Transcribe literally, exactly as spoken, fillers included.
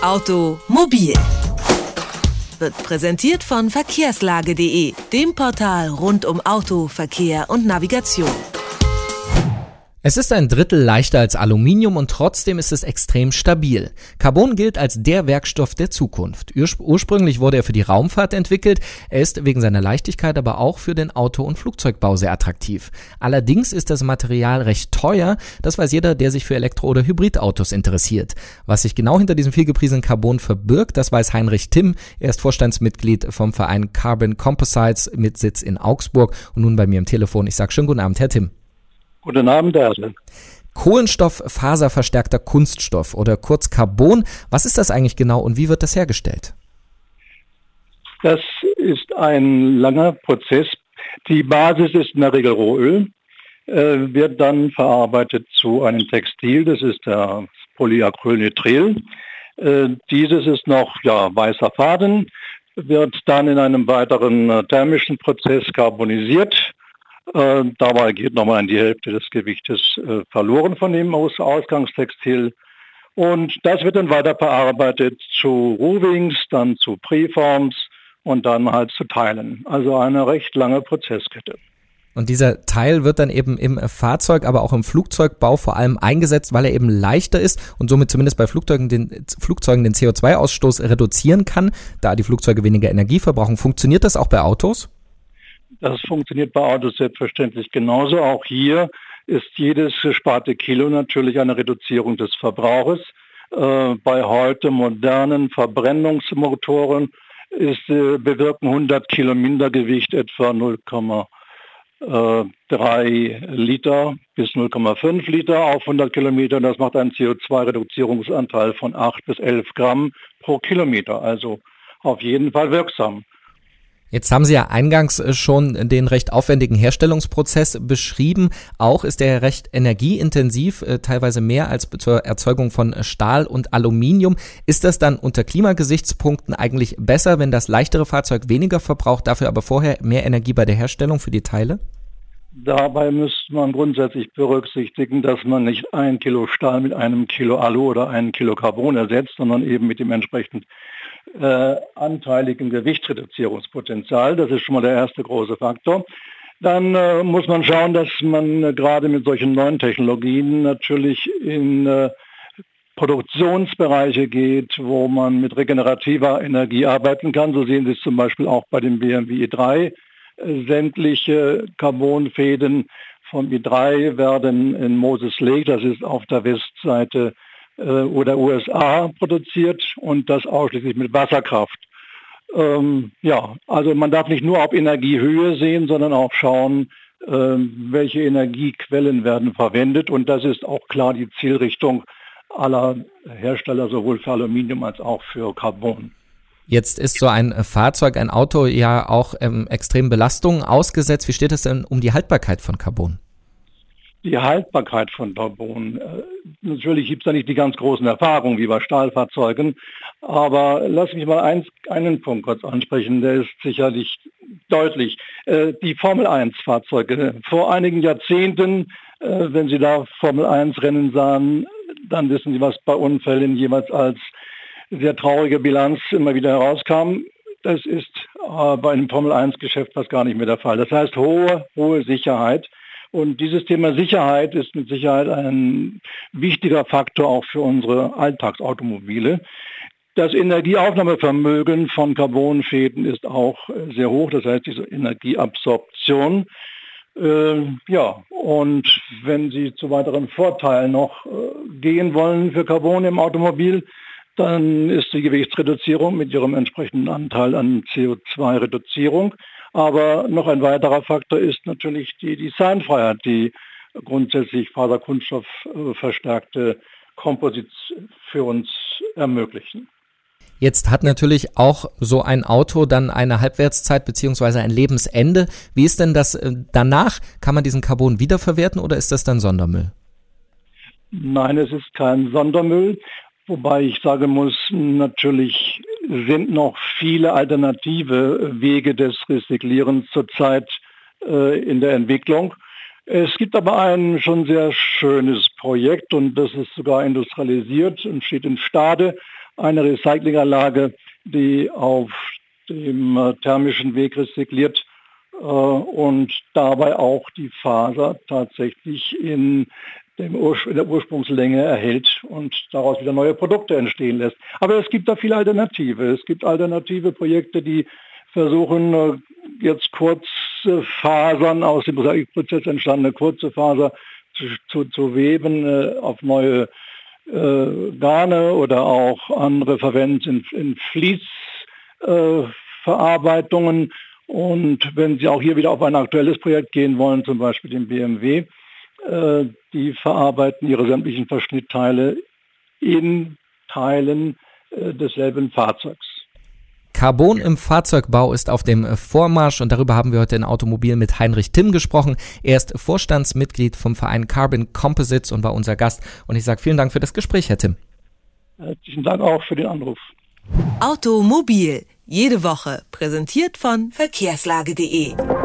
Automobil wird präsentiert von verkehrslage punkt de, dem Portal rund um Auto, Verkehr und Navigation. Es ist ein Drittel leichter als Aluminium und trotzdem ist es extrem stabil. Carbon gilt als der Werkstoff der Zukunft. Ur- ursprünglich wurde er für die Raumfahrt entwickelt. Er ist wegen seiner Leichtigkeit aber auch für den Auto- und Flugzeugbau sehr attraktiv. Allerdings ist das Material recht teuer. Das weiß jeder, der sich für Elektro- oder Hybridautos interessiert. Was sich genau hinter diesem vielgepriesenen Carbon verbirgt, das weiß Heinrich Timm. Er ist Vorstandsmitglied vom Verein Carbon Composites mit Sitz in Augsburg und nun bei mir am Telefon. Ich sage schönen guten Abend, Herr Timm. Guten Abend, Herr Adler. Kohlenstofffaserverstärkter Kunststoff oder kurz Carbon. Was ist das eigentlich genau und wie wird das hergestellt? Das ist ein langer Prozess. Die Basis ist in der Regel Rohöl, äh, wird dann verarbeitet zu einem Textil, das ist der Polyacrylnitril. Äh, dieses ist noch ja, weißer Faden, wird dann in einem weiteren äh, thermischen Prozess carbonisiert. Äh, dabei geht nochmal die Hälfte des Gewichtes äh, verloren von dem Aus- Ausgangstextil. Und das wird dann weiter verarbeitet zu Rohwings, dann zu Preforms und dann halt zu Teilen. Also eine recht lange Prozesskette. Und dieser Teil wird dann eben im Fahrzeug, aber auch im Flugzeugbau vor allem eingesetzt, weil er eben leichter ist und somit zumindest bei Flugzeugen den, Flugzeugen den C O zwei Ausstoß reduzieren kann, da die Flugzeuge weniger Energie verbrauchen. Funktioniert das auch bei Autos? Das funktioniert bei Autos selbstverständlich genauso. Auch hier ist jedes gesparte Kilo natürlich eine Reduzierung des Verbrauches. Äh, bei heute modernen Verbrennungsmotoren ist, äh, bewirken hundert Kilo Mindergewicht etwa null Komma drei Liter bis null Komma fünf Liter auf hundert Kilometer. Das macht einen C O zwei Reduzierungsanteil von acht bis elf Gramm pro Kilometer. Also auf jeden Fall wirksam. Jetzt haben Sie ja eingangs schon den recht aufwendigen Herstellungsprozess beschrieben. Auch ist er recht energieintensiv, teilweise mehr als zur Erzeugung von Stahl und Aluminium. Ist das dann unter Klimagesichtspunkten eigentlich besser, wenn das leichtere Fahrzeug weniger verbraucht, dafür aber vorher mehr Energie bei der Herstellung für die Teile? Dabei müsste man grundsätzlich berücksichtigen, dass man nicht ein Kilo Stahl mit einem Kilo Alu oder einem Kilo Carbon ersetzt, sondern eben mit dem entsprechend äh, anteiligen Gewichtsreduzierungspotenzial. Das ist schon mal der erste große Faktor. Dann äh, muss man schauen, dass man äh, gerade mit solchen neuen Technologien natürlich in äh, Produktionsbereiche geht, wo man mit regenerativer Energie arbeiten kann. So sehen Sie es zum Beispiel auch bei dem B M W i drei. Sämtliche Carbonfäden vom i drei werden in Moses Lake, das ist auf der Westseite äh, oder U S A, produziert und das ausschließlich mit Wasserkraft. Ähm, ja, also man darf nicht nur auf Energiehöhe sehen, sondern auch schauen, äh, welche Energiequellen werden verwendet und das ist auch klar die Zielrichtung aller Hersteller, sowohl für Aluminium als auch für Carbon. Jetzt ist so ein Fahrzeug, ein Auto ja auch ähm, extremen Belastungen ausgesetzt. Wie steht es denn um die Haltbarkeit von Carbon? Die Haltbarkeit von Carbon. Äh, natürlich gibt es da nicht die ganz großen Erfahrungen wie bei Stahlfahrzeugen, aber lass mich mal eins, einen Punkt kurz ansprechen, der ist sicherlich deutlich. Äh, die Formel eins Fahrzeuge. Vor einigen Jahrzehnten, äh, wenn Sie da Formel eins Rennen sahen, dann wissen Sie, was bei Unfällen jeweils als sehr traurige Bilanz immer wieder herauskam. Das ist äh, bei einem Formel eins Geschäft fast gar nicht mehr der Fall. Das heißt hohe, hohe Sicherheit. Und dieses Thema Sicherheit ist mit Sicherheit ein wichtiger Faktor auch für unsere Alltagsautomobile. Das Energieaufnahmevermögen von Carbonfäden ist auch sehr hoch, das heißt diese Energieabsorption. Äh, ja, und wenn Sie zu weiteren Vorteilen noch äh, gehen wollen für Carbon im Automobil, dann ist die Gewichtsreduzierung mit ihrem entsprechenden Anteil an C O zwei Reduzierung. Aber noch ein weiterer Faktor ist natürlich die Designfreiheit, die grundsätzlich Faserkunststoff äh, verstärkte Composites für uns ermöglichen. Jetzt hat natürlich auch so ein Auto dann eine Halbwertszeit beziehungsweise ein Lebensende. Wie ist denn das danach? Kann man diesen Carbon wiederverwerten oder ist das dann Sondermüll? Nein, es ist kein Sondermüll. Wobei ich sagen muss, natürlich sind noch viele alternative Wege des Recyclierens zurzeit äh, in der Entwicklung. Es gibt aber ein schon sehr schönes Projekt und das ist sogar industrialisiert und steht in Stade. eine Recyclinganlage, die auf dem äh, thermischen Weg rezykliert äh, und dabei auch die Faser tatsächlich in, dem Ur- in der Ursprungslänge erhält und daraus wieder neue Produkte entstehen lässt. Aber es gibt da viele Alternative. Es gibt alternative Projekte, die versuchen, äh, jetzt kurze Fasern aus dem Mosaikprozess entstandene kurze Faser zu, zu, zu weben äh, auf neue äh, Garne oder auch andere verwenden in, in Fließverarbeitungen. Äh, und wenn Sie auch hier wieder auf ein aktuelles Projekt gehen wollen, zum Beispiel den B M W, äh, die verarbeiten ihre sämtlichen Verschnittteile in Teilen äh, desselben Fahrzeugs. Carbon im Fahrzeugbau ist auf dem Vormarsch und darüber haben wir heute in Automobil mit Heinrich Timm gesprochen. Er ist Vorstandsmitglied vom Verein Carbon Composites und war unser Gast. Und ich sage vielen Dank für das Gespräch, Herr Timm. Herzlichen Dank auch für den Anruf. Automobil, jede Woche, präsentiert von verkehrslage punkt de.